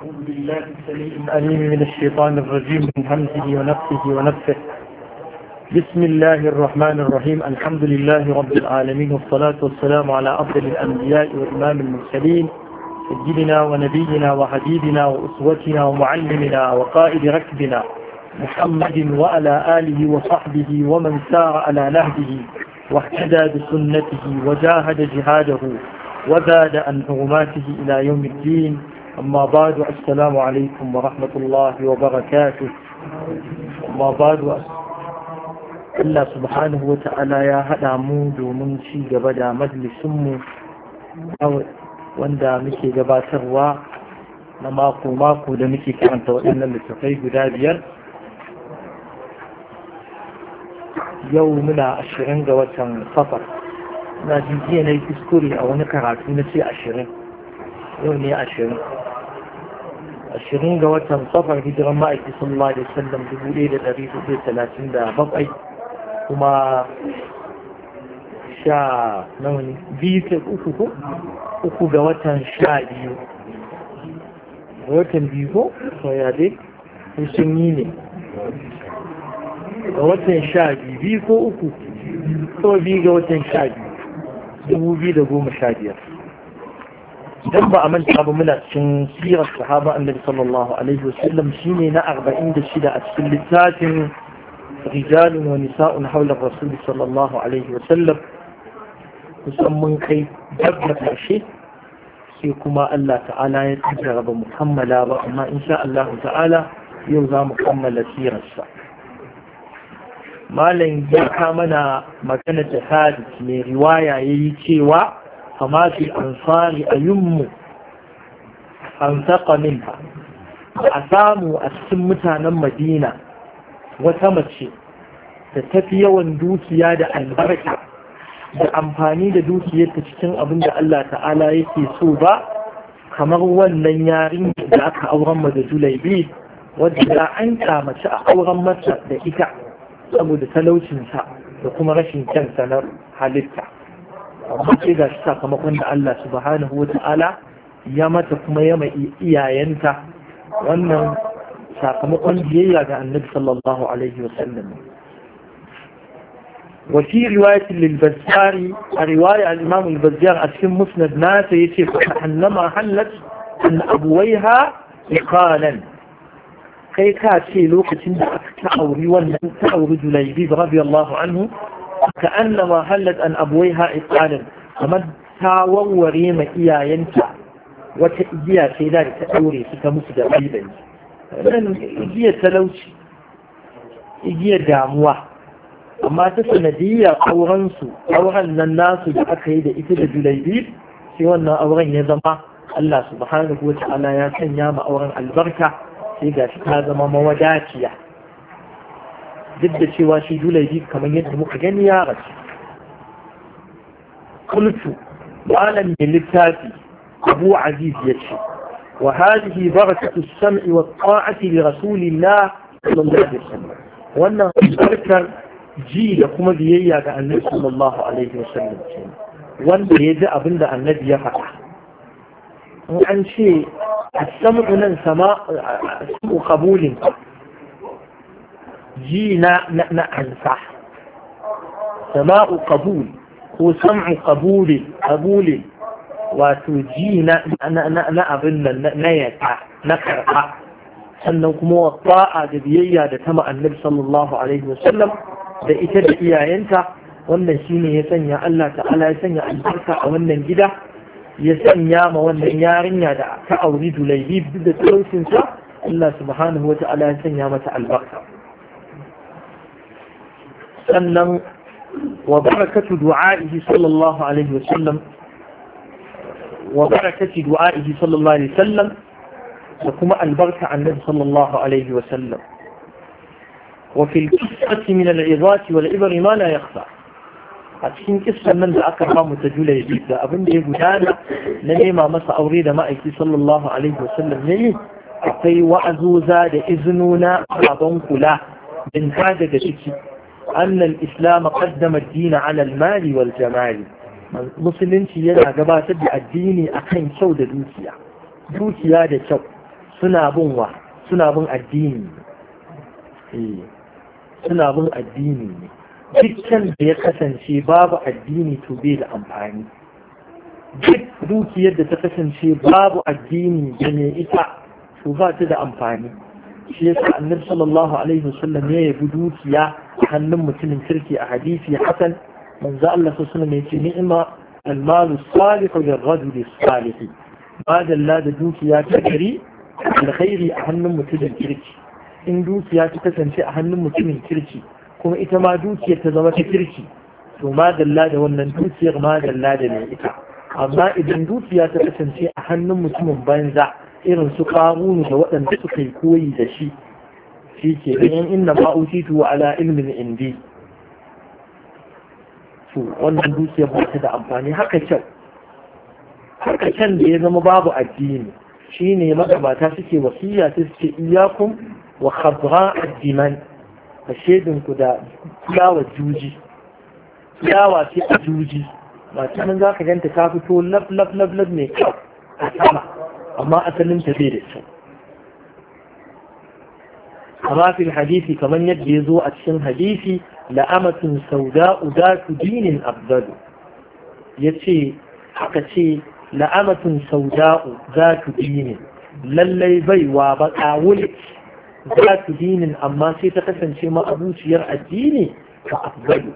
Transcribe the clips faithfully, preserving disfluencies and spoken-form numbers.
أعوذ بالله السميع العليم من الشيطان الرجيم من همزه ونفسه ونفسه. بسم الله الرحمن الرحيم. الحمد لله رب العالمين والصلاة والسلام على أفضل الأنبياء وإمام المرسلين سيدنا ونبينا وحبيبنا وأسوتنا ومعلمنا وقائد ركبنا محمد وعلى آله وصحبه ومن سار على نهجه واهتدى بسنته وجاهد جهاده وزاد عن حرماته إلى يوم الدين. أما بعد، السلام عليكم ورحمة الله وبركاته. أما بعد، الله سبحانه وتعالى يا هذا مود ومن شيء بدأ مجلس مو أو wanda muke gabatarwa na mako-mako da muke karanta waɗannan littattafai guda biyar. Yau muna ashirin ga watan safar. Na jijiya na yi kuskure a wani karatu na ce ashirin. Yau ne ashirin. Ashirin ga watan safar hijiran ma'aiki sallallahu alaihi wasallam dubu ɗaya da ɗari hudu talatin da bakwai, kuma sha nawa ne biyu ke uku ko uku ga watan sha biyu watan biyu ko to ya dai sun yi ne ga watan sha biyu biyu ko uku ko biyu ga watan sha biyu dubu biyu da goma sha biyar. idan ba a manta ba muna cikin sirar sahaba annabi sallallahu alaihi wasallam shine na arba'in da shida a cikin littafin rijalun wa nisa'un hawla rasul sallallahu alaihi wasallam. kusan mun kai dab da ƙarshe sai kuma Allah ta'ala ya tsara ba mu kammala ba, amma insha Allah ta'ala yau za mu kammala sirarsa. malam ya ka mana magana da hadis mai riwaya yayi cewa fama fi ansari ayyummu an taqa minha. a samu a cikin mutanen Madina wata mace da tafi yawan dukiya da albarka da amfani da dukiyarta cikin abin da Allah ta'ala yake so ba kamar wannan yarin da aka auren ma da Julaibi, wadda an kamace a auren mata da ita saboda talaucinsa da kuma rashin kyansa na halitta. amma ce ga shi sakamakon da Allah subhanahu wa ta'ala ya mata kuma ya mai iyayenta, wannan sakamakon biyayya ga annabi sallallahu alaihi wasallam. وفي رواية للبزار رواية الإمام البزار أسكن مسند ناس يتي فأنما حلت أن أبويها إقالا كي كاتي لوكة تأوري وأن تأوري جليبيب رضي الله عنه كأنما حلت أن أبويها إقالا ومن تاوري ما إيا ينتع وتأجيا في ذلك تأوري ستمسد أيضا لأن إجيا تلوش إجيا دعموه. amma ta sanadiyar aurensu auren nan nasu da aka yi da ita da Julaibi, sai wannan auren ya zama Allah subhanahu wa ta'ala ya sanya ma auren albarka, sai ga shi ta zama mawadaciya, duk da cewa shi Julaibi kamar yadda muka gani ya rasu. kultu malam mai littafi Abu Aziz ya ce wa hadhihi barakatu as-sam'i wa at-ta'ati li rasulillah sallallahu alaihi wasallam. wannan barkar ji da kuma biyayya ga annabi sallallahu alaihi wasallam wanda ya ji abin da annabi ya faɗa. in an ce as-sam'u nan sama sam'u qabulin, ji na na ansa, sama'u qabul ko sam'u qabulin qabulin wato ji na na abin nan na yata na karɓa, sannan kuma wa'a da biyayya da ta annabi sallallahu alaihi wasallam da ita da iyayenta. wannan shine ya sanya Allah ta'ala ya sanya albarka a wannan gida, ya sanya ma wannan yarinya da ta auri Julaibi duk da talaucin sa, Allah subhanahu wa ta'ala ya sanya mata albarka. sannan wa barakatu du'a'ihi sallallahu alaihi wa sallam wa barakatu du'a'ihi sallallahu alaihi wa sallam da kuma albarka annabi sallallahu alaihi wa sallam. وفي القصة من العظات والعبر ما لا يخفى. أتكين قصة من ذا أكرها متجولة يجيب ذا أبن دي قدانا نميما مسا أوريد مائكي صلى الله عليه وسلم نمي أقي وعزو زاد إذننا أعظم كلا من هذا جشكي أن الإسلام قدم الدين على المال والجمال. مسلمين ينا قبات الدين أخين شو دا دوسيا دوسيا دا شو suna bin wa suna bin addini eh suna bin addini ne dukkan da ya kasance babu addini to bai da amfani duk dukiyar da ta kasance babu addini da ne ita to ba ta da amfani shi yasa annabi sallallahu alaihi wasallam ya yabi dukiya a hannun mutumin kirki a hadisi hasan manzo Allah sallallahu alaihi wasallam ya ce ni'ma al-malu salihu lirrajuli salih ba da Allah da dukiya ta gari alkhairi a hannun mutumin kirki in dukiya ta kasance a hannun mutumin kirki kuma ita ma dukiyar ta zama ta kirki to ma dalla da wannan dukiyar ma dalla da mai ita amma idan dukiya ta kasance a hannun mutumin banza irin su ƙarunu da waɗanda suka yi koyi da shi shi ke ganin inna ma utitu ala ilmin indi to wannan dukiyar ba ta da amfani haka kyau haka can da ya zama babu addini shine magabata suke wasiya ta suke iyakum wa khadra ad-diman a shedinku da fulawa juji fulawa ce a juji ba ta nan za ka ganta ta fito lab lab lab lab mai kyau a sama amma asalin ta bai da kyau amma fil hadisi kamar yadda ya zo a cikin hadisi la'amatun sauda'u zatu dinin afdalu ya ce haka ce la'amatun sauda'u zatu dinin lallai baiwa baka wuli zatu dinin amma sai ta kasance ma'abuciyar addini ka afdalu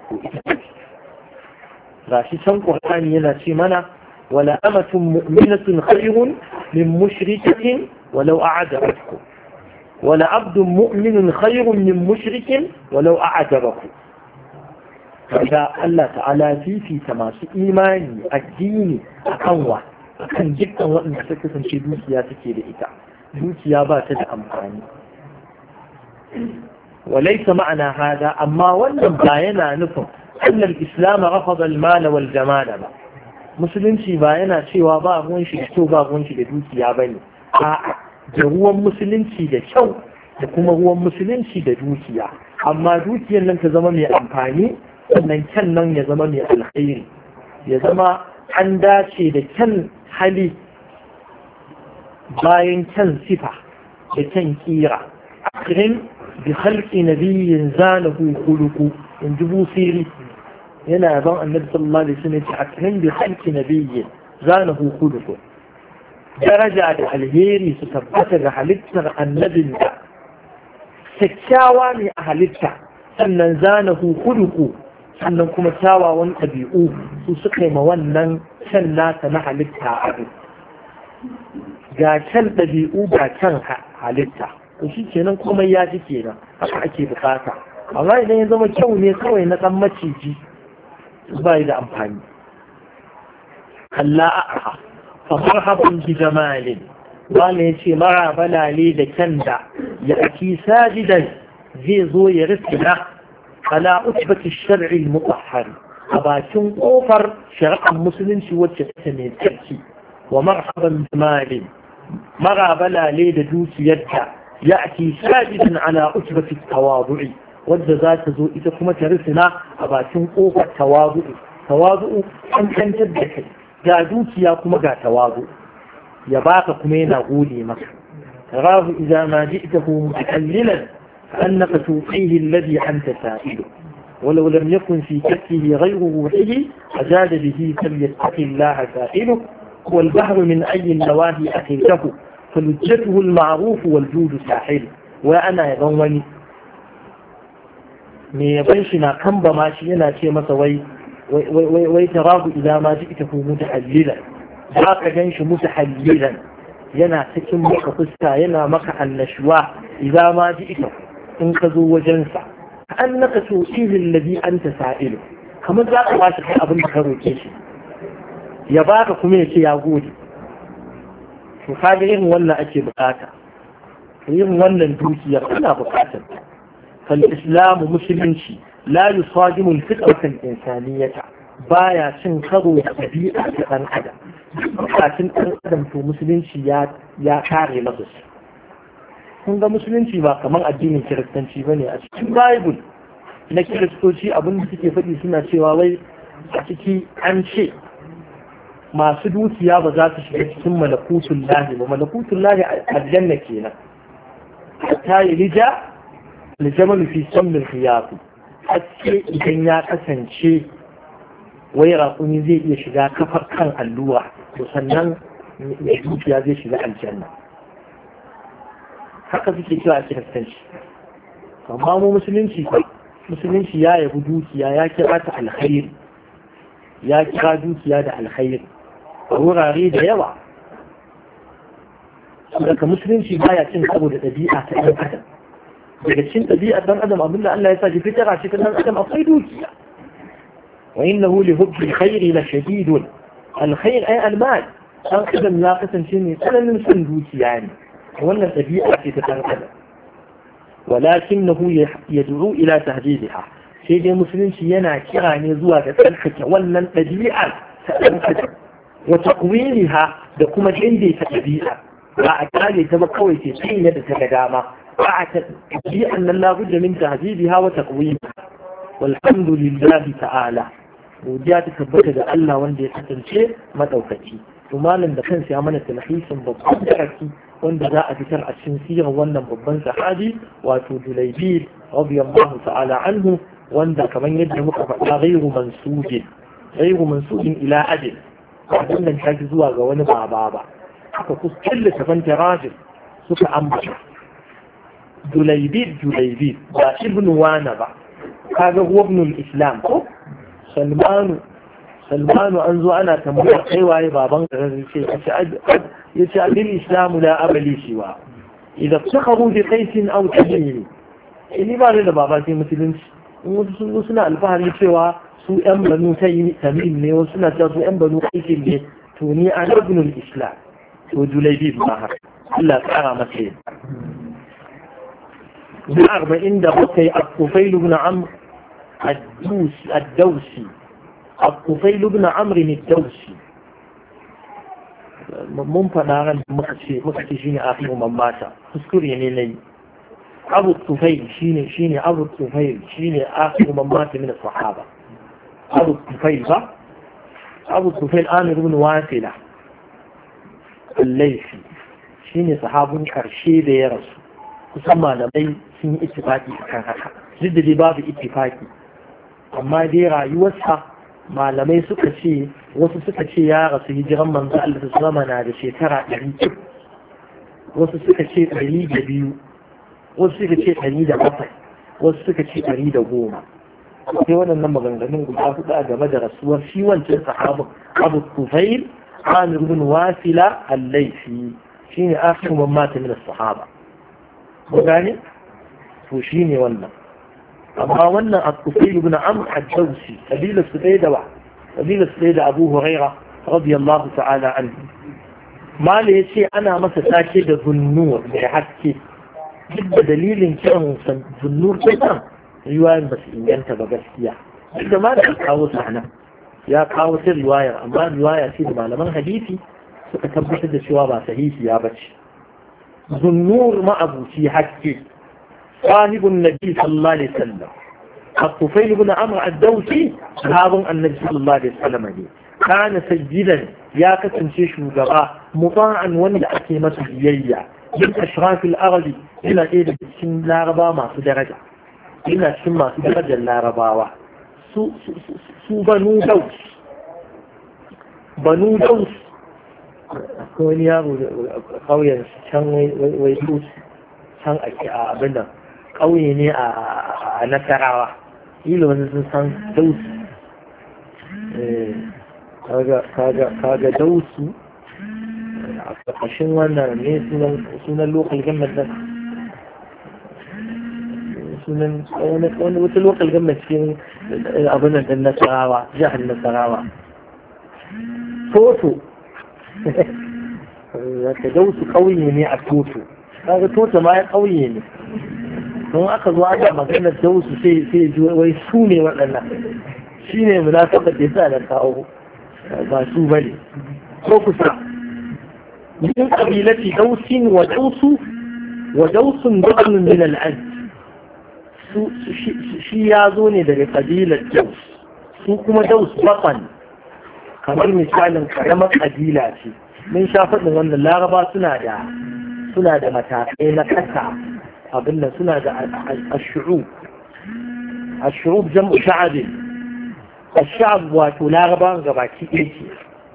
gashi can qur'ani yana ce mana wala amatun mu'minatun khayrun min mushrikatin walau a'jabatkum wala abdun mu'minun khayrun min mushrikin walau a'jabakum kaga Allah ta'ala fifita masu imani addini akan wa akan dukkan waɗanda suka kasance dukiya take da ita dukiya ba ta da amfani وليس معنى هذا أما ولم باينا نفهم أن الإسلام رفض المال والجمال با مسلم شي باينا شي وابا غونشي شو با غونشي دوكي يا بني da ruwan musulunci da kyau da kuma ruwan musulunci da dukiya amma dukiyar nan ta zama mai amfani sannan kyan nan ya zama mai alkhairi ya zama an dace da kyan hali bayan kyan sifa da kyan kira akhirin bi khalqi nabiyyin zanahu khuluqu in jibu siri yana ban annabi sallallahu alaihi wasallam ya akhirin bi khalqi nabiyyin zanahu khuluqu daraja da alheri su tabbata ga halittar annabin da kyakkyawa ne a halitta sannan zanahu khuluqu sannan kuma kyawawan ɗabi'u su suka yi ma wannan can nasa na halitta abu ga can ɗabi'u ga can halitta to shi kenan komai ya ji kenan haka ake bukata amma idan ya zama kyau ne kawai na ɗan maciji ba da amfani kalla a'a fa marhaban bi jamalin wani ya ce mara balale da kyan da ya ake sajidan zai zo ya rikina ala utbati shar'i mutahhar a bakin kofar shari'ar musulunci wacce take mai tsarki wa marhaban bi malin mara balale da dukiyarta يأتي ساجدا على أتبة التواضع والذات ذو إذا كما ترسنا أباتن قوة التواضع تواضع أن كان تبدك جادوك يا كما قا تواضع يباق كمينا غولي مكة تراه إذا ما جئته متكللا فأنك توقيه الذي أنت سائله ولو لم يكن في كفه غير روحه أجاد به فليتق الله سائله والبحر من أي النواهي أتيته فلجته المعروف والجود ساحل وأنا يظنني me yaban shi na kan ba ma shi yana ce masa wai wai tarahu idan ma ji'tahu mutahallilan za ka gan shi mutahallilan yana cikin maka fuska yana maka annashuwa idan ma ji'tahu in ka zo wajensa annaka tu'il alladhi anta sa'ilu kamar za ka ba shi kai abin da ka roke shi ya baka kuma ya ce ya gode to kaga irin wannan ake bukata irin wannan dukiyar ana bukatar fal islamu musulunci la yusadimu al-fitrata al-insaniyata baya cin karo da ɗabi'a ta ɗan adam bukatun ɗan adam to musulunci ya ya kare masa su kun ga musulunci ba kamar addinin kiristanci bane a cikin bible na kiristoci abin da suke faɗi suna cewa wai a ciki an ce masu dukiya ba za su shiga cikin malakutun lahi ba malakutun lahi aljanna kenan ta yi rija aljamal fi sammil khiyafi haske idan ya kasance wai raƙumi zai iya shiga kafar kan allura to sannan mai dukiya zai shiga aljanna haka suke cewa a kiristanci amma mu musulunci musulunci ya yabi dukiya ya kira ta alkhairi ya kira dukiya da alkhairi a wurare da yawa daga musulunci baya cin karo da ɗabi'a ta ɗan adam daga cikin ɗabi'ar ɗan adam abinda Allah ya sa ki fitara shi ta ɗan adam akwai dukiya wa innahu li hubbi alkhairi la shadidun alkhair ay almal ɗan adam ya kasance mai tsananin son dukiya ne wannan ɗabi'a ce ta ɗan adam ولكنه يدعو إلى تهديدها سيدي المسلمين ينا كراني زواج تلحك ولا التبيعة وتقويمها لكم عندي تبيعة وأكالي تبقوي تسعين تتقدامة وأعتقد أن لا بد من تهديدها وتقويمها والحمد لله تعالى وجاءت ثبتت الله وندي حسن شيء ما توفتي ثم لم دخل في عمل التلحيس بطبع wanda za a fitar a cikin sirar wannan babban sahabi wato Julaybib radiyallahu ta'ala anhu wanda kamar yadda muka faɗa ghairu mansubin ghairu mansubin ila ajil ba dan ta zuwa ga wani baba ba haka kuskure da tafan tarajim suka ambata Julaybib Julaybib ba ibnu wana ba kaga huwa ibn al-islam ko Salmanu Salmanu an zo ana tambayar kai waye baban ka ce yace abin islamu la abali siwa idan sakharu bi qais aw tamim ini ba da baba sai musulunci in wasu sun zo suna alfahari cewa su yan banu tamim ne wasu suna cewa su yan banu qais ne to ni an ibn al-islam to Julaybib ma haka Allah kara masa da arba'in da bakwai al-Tufail ibn Amr ad-Dawsi ad-Dawsi الطفيل بن عمرو الدوسي mun faɗa ran muka ce muka ce shine akhiru man mata kuskure ne nayi Abu Tufail shine shine Abu Tufail shine akhiru man mata min as-sahaba Abu Tufail ba Abu Tufail Amir ibn Wasila al-Laythi shine sahabun karshe da ya rasu kusan malamai sun yi ittifaqi kan haka duk da babu ittifaqi amma dai rayuwarsa malamai suka ce wasu suka ce ya rasu hijiran manzo Allah ta zama na da shekara ɗari wasu suka ce ɗari da biyu wasu suka ce ɗari da bakwai wasu suka ce ɗari da goma sai waɗannan maganganun guda huɗu a game da rasuwar shi wancan sahabin Abu Tufail Amir bin Wasila al-Laythi shine akhiru man mata min as-sahaba ko gane to shine wannan amma wannan al-Tufail ibn Amr ad-Dawsi kabila su dai da wa kabila su dai da Abu Hurairah radiyallahu ta'ala anhu mala yace ana masa take da zunnur da haske duk da dalilin kiran zunnur din riwayar ba su inganta ba gaskiya duk da ma da kawo sana ya kawo ta riwayar amma riwaya ce da malaman hadisi suka tabbatar da cewa ba sahihiya bace zunnur ma abuci haske صاحب النبي صلى الله عليه وسلم الطفيل بن عمرو الدوسي صحاب النبي صلى الله عليه وسلم كان سيدا يا كتن شيش مجراء مطاعا وند أكيمة بيئة من أشراف الأرض إلى إيد السن لا ربا ما في درجة إلى السن ما في درجة لا ربا سو, سو, سو, سو بنو دوس بنو دوس كون يا قوية شان ويدوس شان أبدا ƙauye ne a Nasarawa ilo wani sun san dausu kaga dausu a ƙarƙashin wannan ne sunan local government nan sunan wani wata local government cikin abin da Nasarawa jihar Nasarawa Toto ka dausu ƙauye ne a Toto kaga Toto ma ya ƙauye ne don aka zo aka maganar da wasu sai sai ji wai su ne waɗannan shi ne munasabar da yasa da kawo ba su bane ko kusa min qabilati dausin wa dausu wa dausun dukkan min al-ad su shi ya zo ne daga kabilar daus su kuma daus bakan kamar misalin karamar kabila ce mun sha faɗin wannan laraba suna da suna da matakai na ƙasa abin nan suna da ashu'ub ashu'ub jam'u sha'abi ash'ab wato larabawan gabaki ɗaya ce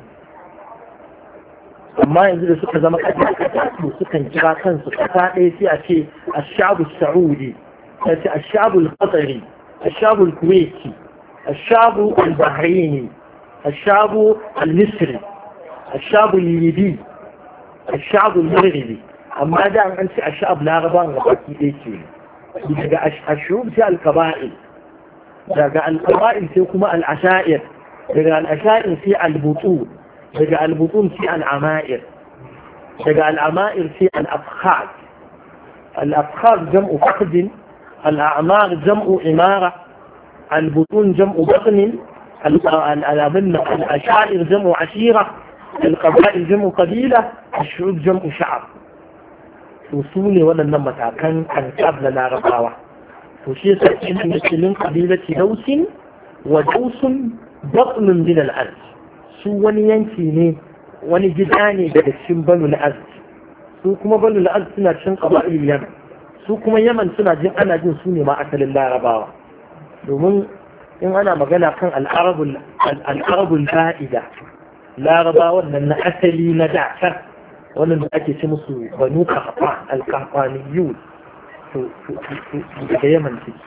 amma yanzu da suka zama ƙasa ƙasa su sukan kira kansu ƙasa ɗaya sai a ce ash'abu sa'udi sai ce ash'abu al-qatari ash'abu al-kuwaiti ash'abu al-bahraini ash'abu al-misri ash'abu al-libi ash'abu al-maghribi amma da an ce ash'ab larabawan gabaki ɗaya ce daga ash'ub sai al-qaba'il daga al-qaba'il sai kuma al-asha'ir daga al-asha'ir sai al-butun daga al-butun sai al-ama'ir daga al-ama'ir sai al-afkhar al-afkhar jam'u faqd al-a'mar jam'u imara al-butun jam'u batn al-asha'ir jam'u ashira al-qaba'il jam'u qabila ash-shu'ub jam'u sha'ab to su ne waɗannan matakan kankab na larabawa to shi yasa cikin musulun kabilati dausin wa dausun batnun min al-ard su wani yanki ne wani gida ne daga cikin banu al-ard su kuma banu al-ard suna cikin qaba'il yaman su kuma yaman suna jin ana jin su ne ma asalin larabawa domin in ana magana kan al-arabul al-arabul fa'ida larabawan nan na asali na da'ar wannan da ake ce musu banu kahfa al-kahfaniyun to daga yaman ciki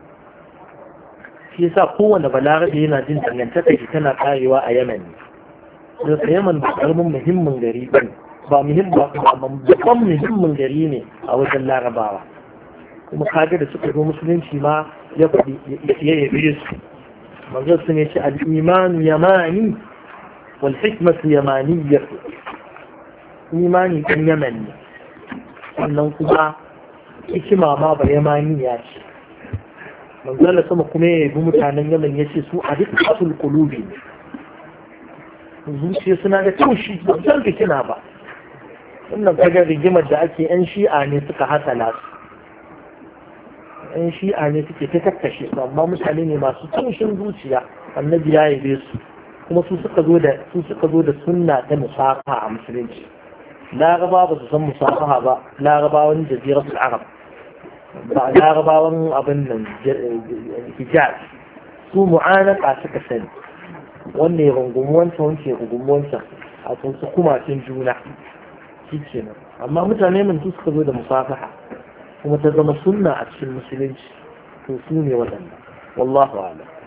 shi yasa kowane balarabe yana jin dangantaka shi tana karewa a yaman ne da yaman ba karamin muhimmin gari ba ba muhimmin ba babban muhimmin gari ne a wajen larabawa kuma kaga da suka zo musulunci ma ya faɗi ya yabe su manzo su ne shi al-imanu yamani wal hikmatu yamaniyyah imani kan yaman ne sannan kuma hikima ma ba yamani ya ce manzala sama kuma ya yabi mutanen yaman ya ce su a duk asul kulubi zuciya suna da taushi ba san fitina ba wannan kaga rigimar da ake yan shi'a ne suka hasala su yan shi'a ne suke ta kakkashe su amma mutane ne masu taushin zuciya annabi ya yabe su kuma su suka zo da su suka zo da sunna ta musafa a musulunci laraba ba su san musafaha ba larabawan jaziratul arab ba larabawan abin nan hijaz su mu'anaka suka sani wanne ya rungumi wancan wancan ya rungumi wancan a sun su kuma sun juna shi ke nan amma mutane mun su suka zo da musafaha kuma ta zama sunna a cikin musulunci to su ne waɗanda wallahu a'lam